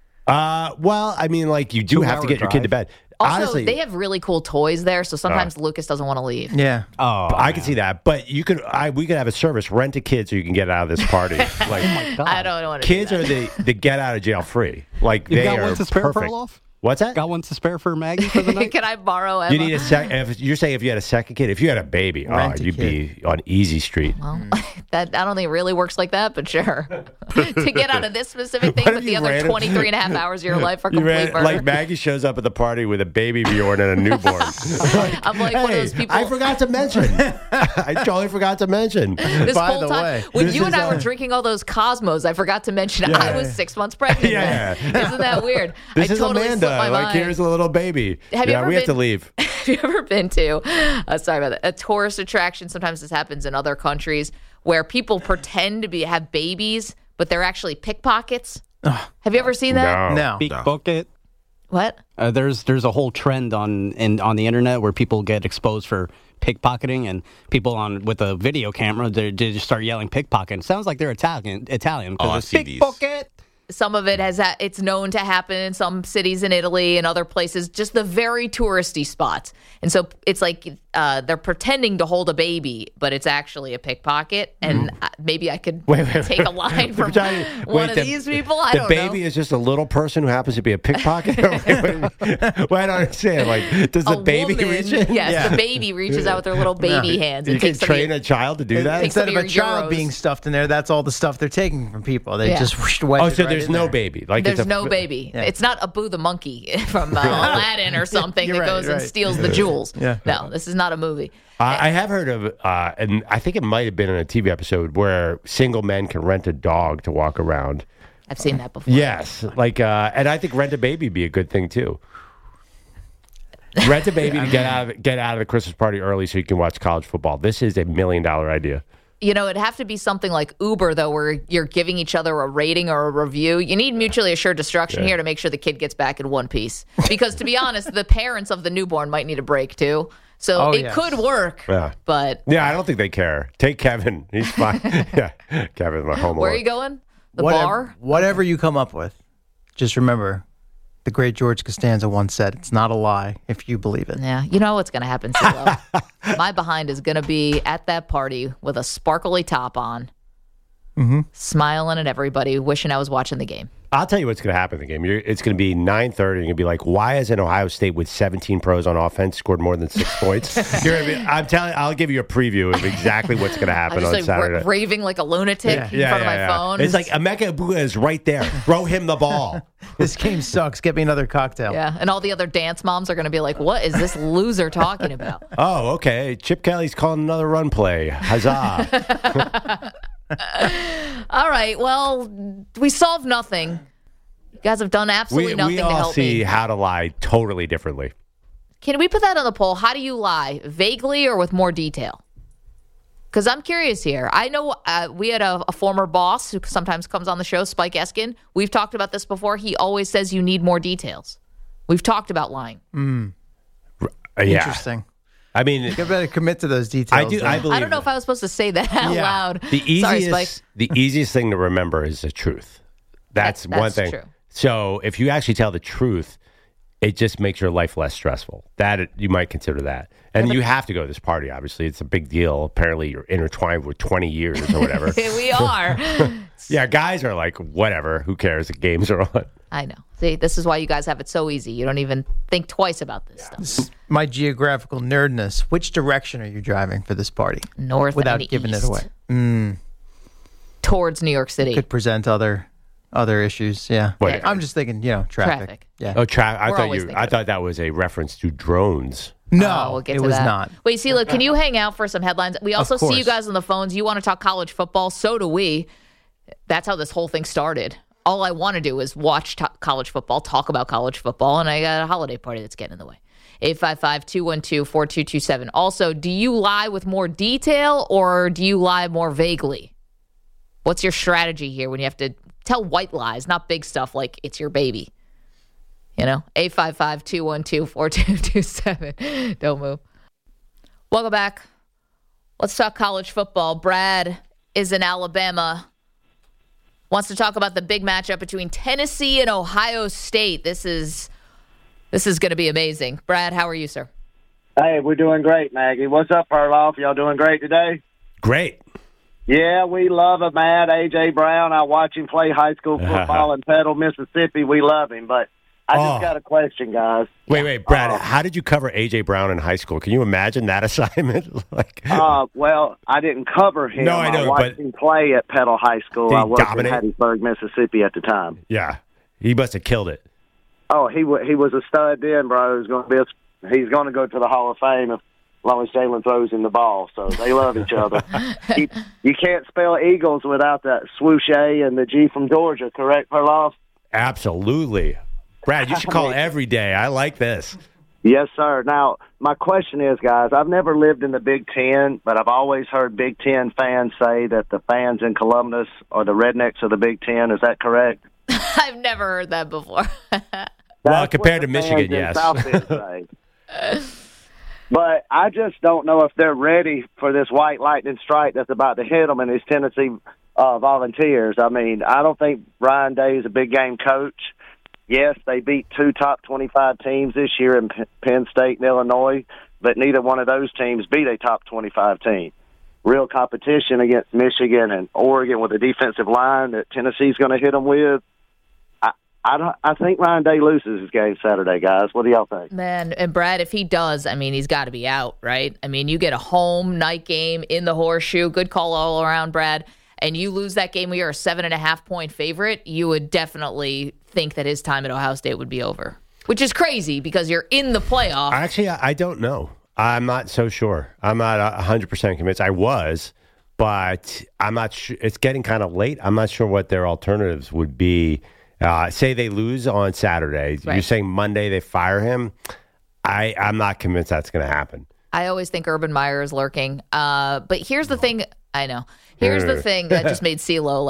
S6: Well, I mean, like, you do have to get your kid to bed.
S5: Also,
S6: honestly,
S5: they have really cool toys there, so sometimes Lucas doesn't want to leave.
S7: Yeah.
S6: Oh, I can see that. But we could have a service, rent a kid so you can get out of this party. Like,
S5: oh my God. I don't want to.
S6: Kids are the get out of jail free. Like, they are
S8: one to spare
S6: perfect.
S8: Off?
S6: What's that?
S8: Got one to spare for Maggie for the night?
S5: Can I borrow Emma?
S6: You need you're saying if you had a second kid, if you had a baby, you'd be on easy street.
S5: Well, that I don't think it really works like that, but sure. To get out of this specific thing, but the other 23 and a half hours of your life are complete murder.
S6: Like Maggie shows up at the party with a baby Bjorn and a newborn.
S5: I'm like one of those people.
S6: I forgot to mention. I totally forgot to mention.
S5: This whole time, when you and I were drinking all those Cosmos, I forgot to mention I was 6 months pregnant.
S6: Yeah.
S5: Isn't that weird?
S6: This
S5: I
S6: is
S5: totally
S6: Amanda.
S5: slipped my mind.
S6: Here's a little baby.
S5: We have
S6: to leave.
S5: Have you ever been to, sorry about that, a tourist attraction? Sometimes this happens in other countries where people pretend to have babies, but they're actually pickpockets. Have you ever seen that?
S7: No.
S8: Pickpocket.
S5: What?
S8: There's a whole trend on the internet where people get exposed for pickpocketing, and people with a video camera they just start yelling pickpocket. It sounds like they're Italian because it's pickpocket.
S5: Some of it it's known to happen in some cities in Italy and other places, just the very touristy spots. And so it's like they're pretending to hold a baby, but it's actually a pickpocket. And maybe I could take a line from one of these people. I don't know.
S6: The baby is just a little person who happens to be a pickpocket? Well, I don't understand. Like, does the baby reach in?
S5: Yes, the baby reaches out with their little baby hands.
S6: You can train a child to do that?
S7: Instead of a child being stuffed in there, that's all the stuff they're taking from people. They just wipe it right
S6: there's no baby. Like
S5: there's no baby. Yeah. It's not Abu the monkey from Aladdin or something that goes and steals the jewels.
S7: Yeah.
S5: No, this is not a movie.
S6: I have heard of, and I think it might have been in a TV episode where single men can rent a dog to walk around.
S5: I've seen that before.
S6: Yes, like, and I think rent a baby would be a good thing too. Rent a baby to get out of the Christmas party early so you can watch college football. This is $1 million idea.
S5: You know, it'd have to be something like Uber, though, where you're giving each other a rating or a review. You need mutually assured destruction here to make sure the kid gets back in one piece. Because, to be honest, the parents of the newborn might need a break, too. So it could work, but...
S6: Yeah, I don't think they care. Take Kevin. He's fine. Kevin's my home alone.
S5: Where are you going? The bar?
S7: Whatever you come up with, just remember... The great George Costanza once said, it's not a lie if you believe it.
S5: Yeah, you know what's going to happen, CeeLo. My behind is going to be at that party with a sparkly top on, smiling at everybody, wishing I was watching the game.
S6: I'll tell you what's going to happen in the game. It's going to be 9:30, and you're going to be like, why hasn't Ohio State with 17 pros on offense scored more than 6 points? I'm telling you, I'll give you a preview of exactly what's going to happen on Saturday.
S5: Raving like a lunatic in front of my phone.
S6: It's like Emeka Egbuka is right there. Throw him the ball.
S7: This game sucks. Get me another cocktail.
S5: Yeah, and all the other dance moms are going to be like, what is this loser talking about?
S6: Oh, okay. Chip Kelly's calling another run play. Huzzah.
S5: All right. Well, we solved nothing. You guys have done absolutely nothing to help me.
S6: We all see how to lie totally differently.
S5: Can we put that on the poll? How do you lie? Vaguely or with more detail? Because I'm curious here. I know we had a former boss who sometimes comes on the show, Spike Eskin. We've talked about this before. He always says you need more details. We've talked about lying.
S7: Interesting.
S6: I mean,
S7: you better commit to those details.
S6: I believe.
S5: I don't know if I was supposed to say that out loud.
S6: The easiest thing to remember is the truth. That's one thing.
S5: True.
S6: So if you actually tell the truth, it just makes your life less stressful. That you might consider that. And you have to go to this party, obviously. It's a big deal. Apparently, you're intertwined with 20 years or whatever.
S5: We are. nuts.
S6: Yeah, guys are like, whatever. Who cares? The games are on.
S5: I know. See, this is why you guys have it so easy. You don't even think twice about this stuff.
S7: My geographical nerdness. Which direction are you driving for this party?
S5: North
S7: without
S5: and
S7: giving
S5: east.
S7: it away.
S5: Towards New York City.
S7: Could present other issues. Yeah.
S6: Wait.
S7: I'm just thinking, traffic. Yeah.
S6: Oh, I
S5: always thinking
S6: thought that was a reference to drones.
S7: No,
S5: we'll get
S7: it
S5: to
S7: was
S5: that.
S7: not.
S5: Wait, Sela, can you hang out for some headlines? We also see you
S7: course.
S5: guys on the phones. You want to talk college football. So do we. That's how this whole thing started. All I want to do is watch college football, talk about college football, and I got a holiday party that's getting in the way. 855-212-4227. Also, do you lie with more detail or do you lie more vaguely? What's your strategy here when you have to tell white lies, not big stuff like it's your baby? 855-212-4227. Don't move. Welcome back. Let's talk college football. Brad is in Alabama. Wants to talk about the big matchup between Tennessee and Ohio State. This is going to be amazing. Brad, how are you, sir?
S10: Hey, we're doing great, Maggie. What's up, Perloff? Y'all doing great today?
S6: Great.
S10: Yeah, we love him, man. A.J. Brown. I watch him play high school football in Petal, Mississippi. We love him, but I just got a question, guys.
S6: Wait, Brad, how did you cover A.J. Brown in high school? Can you imagine that assignment?
S10: Well, I didn't cover him.
S6: No, I know,
S10: watched him play at Petal High School. I worked in Hattiesburg, Mississippi at the time.
S6: Yeah, he must have killed it.
S10: Oh, he was a stud then, bro. He's going to go to the Hall of Fame as long as Jalen throws him the ball. So they love each other. You can't spell Eagles without that swoosh A and the G from Georgia, correct, Perloff?
S6: Absolutely. Brad, you should call every day. I like this.
S10: Yes, sir. Now, my question is, guys, I've never lived in the Big Ten, but I've always heard Big Ten fans say that the fans in Columbus are the rednecks of the Big Ten. Is that correct?
S5: I've never heard that before.
S6: Well, compared to Michigan, yes.
S10: But I just don't know if they're ready for this white lightning strike that's about to hit them and these Tennessee Volunteers. I mean, I don't think Ryan Day is a big game coach. Yes, they beat 2 top 25 teams this year in Penn State and Illinois, but neither one of those teams beat a top 25 team. Real competition against Michigan and Oregon with a defensive line that Tennessee's going to hit them with. I think Ryan Day loses his game Saturday, guys. What do y'all think?
S5: Man, and Brad, if he does, I mean, he's got to be out, right? I mean, you get a home night game in the Horseshoe. Good call all around, Brad. And you lose that game where you're a 7.5-point favorite, you would definitely think that his time at Ohio State would be over, which is crazy because you're in the playoff.
S6: Actually, I don't know. I'm not so sure. I'm not 100% convinced. I was, but I'm not sure. It's getting kind of late. I'm not sure what their alternatives would be. Say they lose on Saturday. Right. You're saying Monday they fire him? I'm not convinced that's going to happen.
S5: I always think Urban Meyer is lurking. But here's the thing. I know. Here's the thing that just made CeeLo,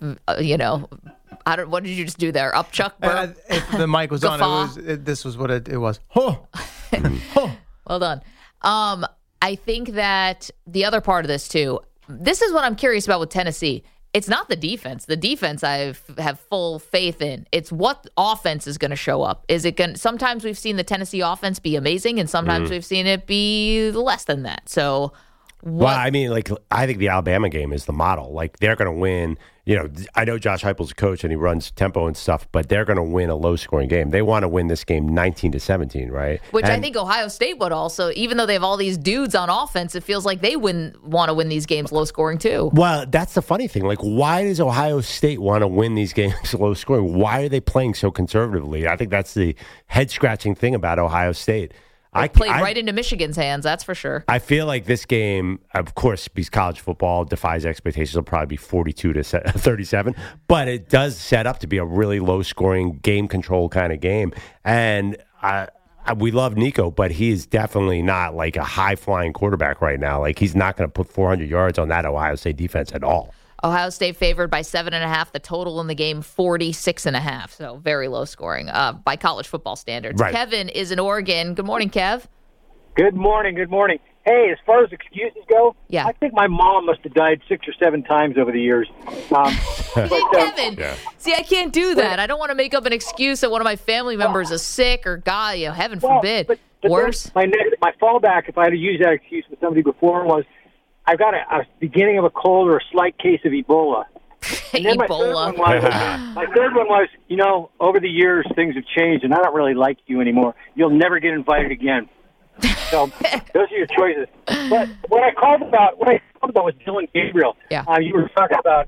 S5: what did you just do there? Up Chuck?
S7: If the mic was on, this was what it was. Oh.
S5: Well done. I think that the other part of this, too, this is what I'm curious about with Tennessee. It's not the defense. The defense I have full faith in. It's what offense is going to show up. Is it going? Sometimes we've seen the Tennessee offense be amazing, and sometimes we've seen it be less than that. So,
S6: well, I mean, I think the Alabama game is the model. They're going to win. I know Josh Heupel's a coach and he runs tempo and stuff, but they're going to win a low-scoring game. They want to win this game 19-17, right?
S5: I think Ohio State would also. Even though they have all these dudes on offense, it feels like they want to win these games low-scoring too.
S6: Well, that's the funny thing. Why does Ohio State want to win these games low-scoring? Why are they playing so conservatively? I think that's the head-scratching thing about Ohio State.
S5: It played right into Michigan's hands, that's for sure.
S6: I feel like this game, of course, because college football defies expectations, will probably be 42-37, but it does set up to be a really low-scoring, game control kind of game. And we love Nico, but he is definitely not a high-flying quarterback right now. He's not going to put 400 yards on that Ohio State defense at all.
S5: Ohio State favored by 7.5. The total in the game, 46.5. So very low scoring by college football standards. Right. Kevin is in Oregon. Good morning, Kev.
S11: Good morning. Good morning. Hey, as far as excuses go, I think my mom must have died 6 or 7 times over the years.
S5: Kevin, see, I can't do that. I don't want to make up an excuse that one of my family members is sick or God, heaven forbid. But worse.
S11: My fallback, if I had to use that excuse with somebody before, was I've got a beginning of a cold or a slight case of Ebola. And then my third one was, over the years, things have changed, and I don't really like you anymore. You'll never get invited again. So those are your choices. But what I called about was Dylan Gabriel.
S5: Yeah.
S11: You were talking about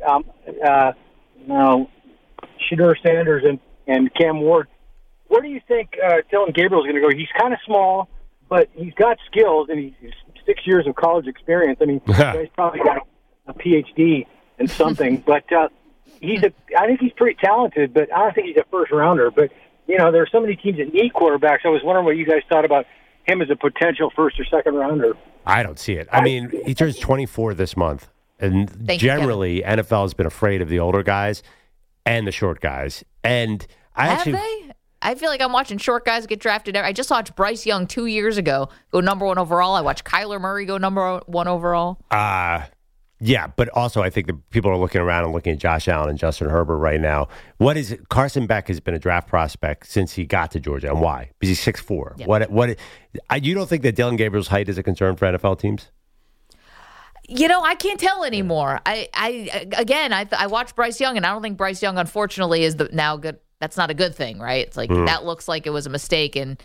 S11: Shedeur Sanders and Cam Ward. Where do you think Dylan Gabriel is going to go? He's kind of small, but he's got skills, and he's 6 years of college experience. I mean, he's probably got a PhD in something. But I think he's pretty talented, but I don't think he's a first-rounder. But, there are so many teams that need quarterbacks. I was wondering what you guys thought about him as a potential first or second rounder.
S6: I don't see it. I mean, he turns 24 this month, and generally NFL has been afraid of the older guys and the short guys. And
S5: Have they? I feel like I'm watching short guys get drafted. I just watched Bryce Young 2 years ago go number 1 overall. I watched Kyler Murray go number 1 overall.
S6: Yeah, but also I think that people are looking around and looking at Josh Allen and Justin Herbert right now. What is it? Carson Beck has been a draft prospect since he got to Georgia, and why? Because he's 6'4". Yeah. You don't think that Dylan Gabriel's height is a concern for NFL teams?
S5: I can't tell anymore. I watched Bryce Young, and I don't think Bryce Young, unfortunately, is now good. That's not a good thing, right? It's like that looks like it was a mistake, and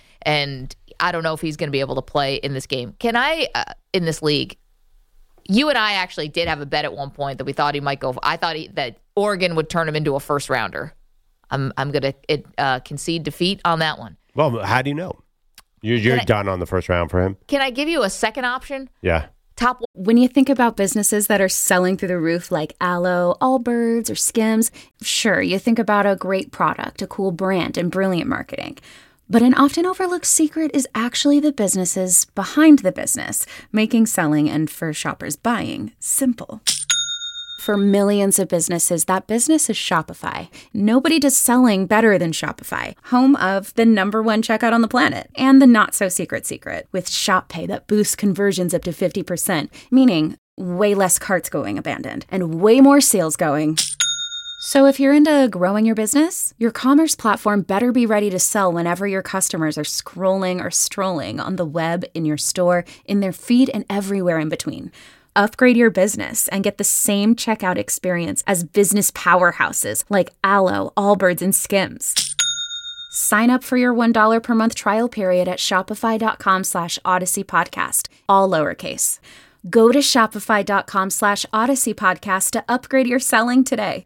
S5: I don't know if he's going to be able to play in this game. Can I in this league? You and I actually did have a bet at one point that we thought he might go. I thought that Oregon would turn him into a first rounder. I'm going to concede defeat on that one.
S6: Well, how do you know? You're done on the first round for him.
S5: Can I give you a second option?
S6: Yeah.
S12: When you think about businesses that are selling through the roof like Aloe, Allbirds, or Skims, sure, you think about a great product, a cool brand, and brilliant marketing. But an often overlooked secret is actually the businesses behind the business, making selling and for shoppers buying simple. For millions of businesses, that business is Shopify. Nobody does selling better than Shopify, home of the #1 checkout on the planet and the not-so-secret secret with Shop Pay that boosts conversions up to 50%, meaning way less carts going abandoned and way more sales going. So if you're into growing your business, your commerce platform better be ready to sell whenever your customers are scrolling or strolling on the web, in your store, in their feed, and everywhere in between. Upgrade your business and get the same checkout experience as business powerhouses like Aloe, Allbirds, and Skims. Sign up for your $1 per month trial period at shopify.com/Odyssey Podcast, all lowercase. Go to shopify.com/Odyssey Podcast to upgrade your selling today.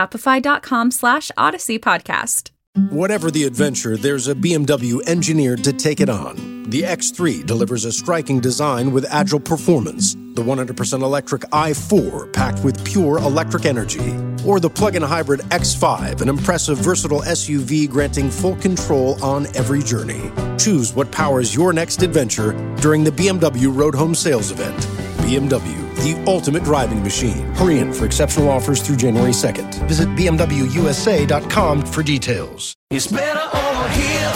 S12: Shopify.com/Odyssey Podcast.
S13: Whatever the adventure, there's a BMW engineered to take it on. The X3 delivers a striking design with agile performance. The 100% electric i4 packed with pure electric energy. Or the plug-in hybrid X5, an impressive versatile SUV granting full control on every journey. Choose what powers your next adventure during the BMW Road Home Sales Event. BMW, the ultimate driving machine. Hurry in for exceptional offers through January 2nd. Visit BMWUSA.com for details.
S14: It's better over here.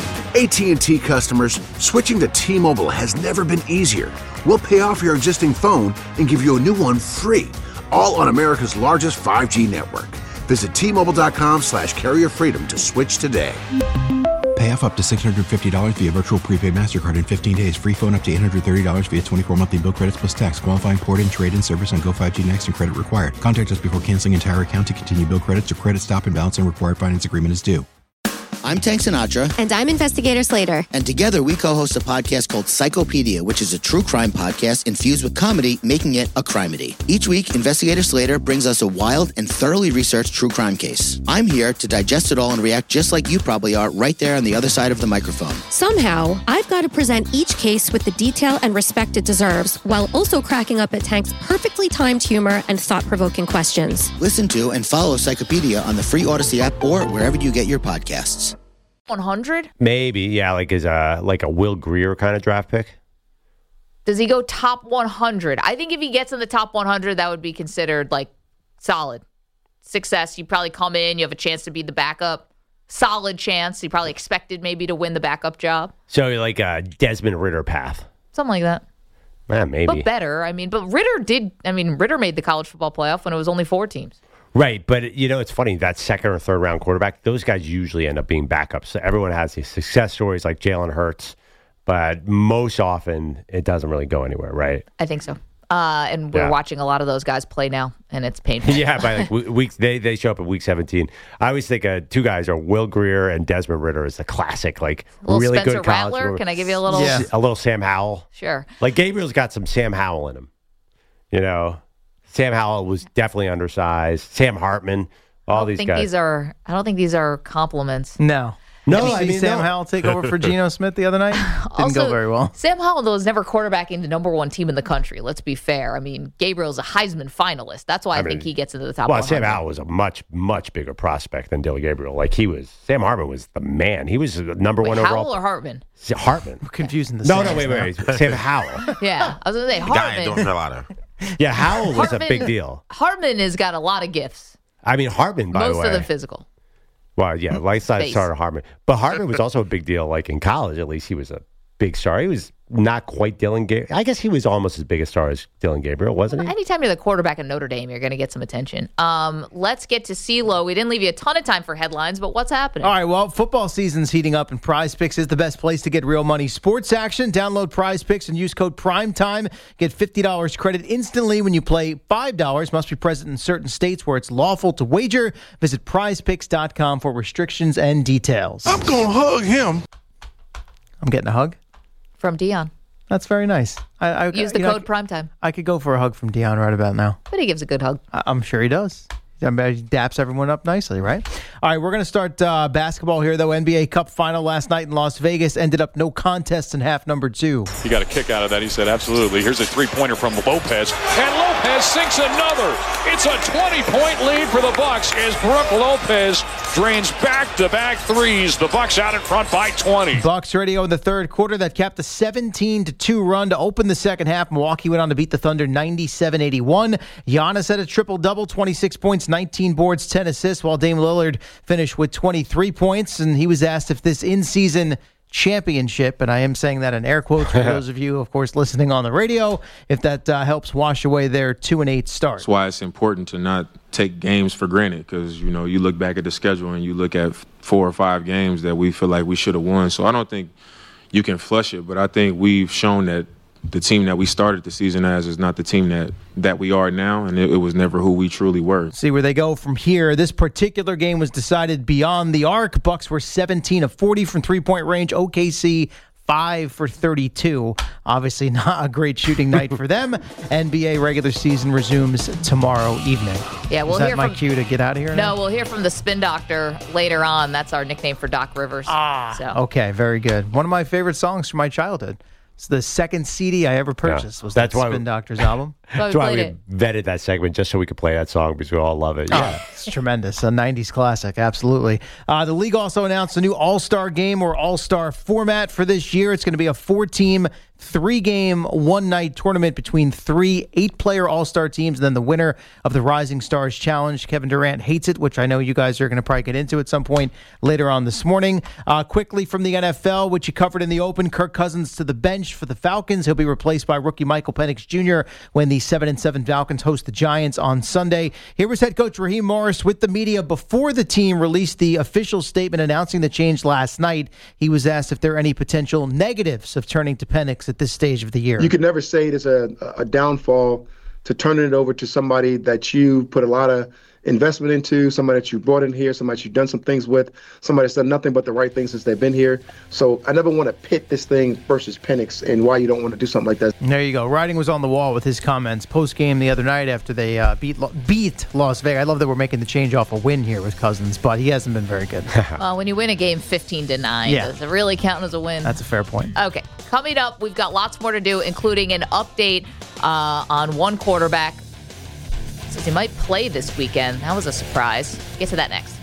S14: AT&T customers, switching to T-Mobile has never been easier. We'll pay off your existing phone and give you a new one free, all on America's largest 5G network. Visit T-Mobile.com/carrier freedom to switch today.
S15: Pay off up to $650 via virtual prepaid MasterCard in 15 days. Free phone up to $830 via 24 monthly bill credits plus tax. Qualifying port and trade-in service on Go 5G Next and credit required. Contact us before canceling entire account to continue bill credits or credit stop and balance and required finance agreement is due.
S16: I'm Tank Sinatra.
S17: And I'm Investigator Slater.
S16: And together we co-host a podcast called Psychopedia, which is a true crime podcast infused with comedy, making it a crimedy. Each week, Investigator Slater brings us a wild and thoroughly researched true crime case. I'm here to digest it all and react just like you probably are right there on the other side of the microphone.
S17: Somehow, I've got to present each case with the detail and respect it deserves, while also cracking up at Tank's perfectly timed humor and thought-provoking questions.
S16: Listen to and follow Psychopedia on the free Odyssey app or wherever you get your podcasts.
S5: 100?
S6: Maybe, yeah, like a Will Grier kind of draft pick.
S5: Does he go top 100? I think if he gets in the top 100, that would be considered like solid success. You probably come in, you have a chance to be the backup. Solid chance. You probably expected maybe to win the backup job.
S6: So like a Desmond Ridder path.
S5: Something like that.
S6: Maybe.
S5: But better. But Ridder made the college football playoff when it was only 4 teams.
S6: Right, but it's funny, that second or third round quarterback, those guys usually end up being backups. So everyone has these success stories like Jalen Hurts, but most often it doesn't really go anywhere, right?
S5: I think so. And we're watching a lot of those guys play now, and it's painful.
S6: Yeah, by like weeks they show up at week 17. I always think two guys are Will Greer and Desmond Ridder is the classic, like really
S5: Spencer
S6: good college.
S5: Rattler. Can I give you a little?
S6: Yeah. A little Sam Howell.
S5: Sure.
S6: Like Gabriel's got some Sam Howell in him. You know, Sam Howell was definitely undersized. Sam Hartman. All these guys.
S5: I don't think these are compliments.
S7: No.
S6: No,
S7: I mean, Sam Howell take over for Geno Smith the other night? Didn't go very well.
S5: Sam Howell, though, is never quarterbacking the number one team in the country. Let's be fair. I mean, Gabriel's a Heisman finalist. That's why I think he gets into the top 100.
S6: Sam Howell was a much, much bigger prospect than Dylan Gabriel. Like Sam Hartman was the man. He was the number one overall.
S5: Howell or Hartman?
S6: Hartman.
S7: We're confusing the
S6: No, wait. Sam Howell.
S5: Yeah, I was going to say Hartman.
S9: Guy in North Carolina.
S6: Yeah, Howell was a big deal.
S5: Hartman has got a lot of gifts.
S6: I mean, Hartman, by the way.
S5: Most of them physical.
S6: Well, yeah, life-size starter Hartman. But Hartman was also a big deal. Like in college, at least, he was a big star. He was not quite Dylan Gabriel. I guess he was almost as big a star as Dylan Gabriel, wasn't he?
S5: Anytime you're the quarterback in Notre Dame, you're going to get some attention. Let's get to CeeLo. We didn't leave you a ton of time for headlines, but what's happening?
S7: All right, well, football season's heating up, and Prize Picks is the best place to get real money sports action. Download Prize Picks and use code PRIMETIME. Get $50 credit instantly when you play. $5 must be present in certain states where it's lawful to wager. Visit prizepicks.com for restrictions and details.
S14: I'm going to hug him.
S7: I'm getting a hug?
S5: From Dion.
S7: That's very nice.
S5: Use the code PRIMETIME.
S7: I could go for a hug from Dion right about now.
S5: But he gives a good hug.
S7: I'm sure he does. He daps everyone up nicely, right? All right, we're going to start basketball here, though. NBA Cup final last night in Las Vegas ended up no contest in half number 2.
S18: He got a kick out of that. He said, absolutely. Here's a three-pointer from Lopez. And Lopez sinks another. It's a 20-point lead for the Bucks as Brook Lopez drains back-to-back threes. The Bucks out in front by 20.
S7: Bucks radio in the third quarter that capped a 17-2 run to open the second half. Milwaukee went on to beat the Thunder 97-81. Giannis had a triple-double, 26 points, 19 boards, 10 assists, while Dame Lillard finished with 23 points. And he was asked if this in-season championship, and I am saying that in air quotes for those of you, of course, listening on the radio, if that helps wash away their 2-8 start.
S19: That's why it's important to not take games for granted, because, you know, you look back at the schedule and you look at 4 or 5 games that we feel like we should have won. So I don't think you can flush it, but I think we've shown that the team that we started the season as is not the team that we are now, and it was never who we truly were.
S7: See where they go from here. This particular game was decided beyond the arc. Bucks were 17 of 40 from three-point range. OKC 5 for 32. Obviously not a great shooting night for them. NBA regular season resumes tomorrow evening.
S5: Yeah, we'll
S7: Is that
S5: hear
S7: my
S5: from,
S7: cue to get out of here?
S5: No, we'll hear from the Spin Doctor later on. That's our nickname for Doc Rivers.
S7: Okay, very good. One of my favorite songs from my childhood. It's the second CD I ever purchased was that Spin Doctors album.
S6: That's why we vetted that segment, just so we could play that song, because we all love it.
S7: Yeah, it's tremendous. A 90s classic, absolutely. The league also announced a new All-Star game or All-Star format for this year. It's going to be a 4-team, 3-game, 1-night tournament between 3 8-player All-Star teams, and then the winner of the Rising Stars Challenge. Kevin Durant hates it, which I know you guys are going to probably get into at some point later on this morning. Quickly from the NFL, which you covered in the open, Kirk Cousins to the bench for the Falcons. He'll be replaced by rookie Michael Penix Jr. when the 7-7 Falcons host the Giants on Sunday. Here was head coach Raheem Morris with the media before the team released the official statement announcing the change last night. He was asked if there are any potential negatives of turning to Penix at this stage of the year.
S20: You could never say it is a downfall to turning it over to somebody that you put a lot of investment into, somebody that you brought in here, somebody you've done some things with, somebody that's done nothing but the right things since they've been here. So I never want to pit this thing versus Penix and why you don't want to do something like that.
S7: There you go. Writing was on the wall with his comments post-game the other night after they beat Las Vegas. I love that we're making the change off a win here with Cousins, but he hasn't been very good.
S5: Well, when you win a game 15-9, does it really count as a win?
S7: That's a fair point.
S5: Okay. Coming up, we've got lots more to do, including an update on one quarterback. Says he might play this weekend. That was a surprise. Get to that next.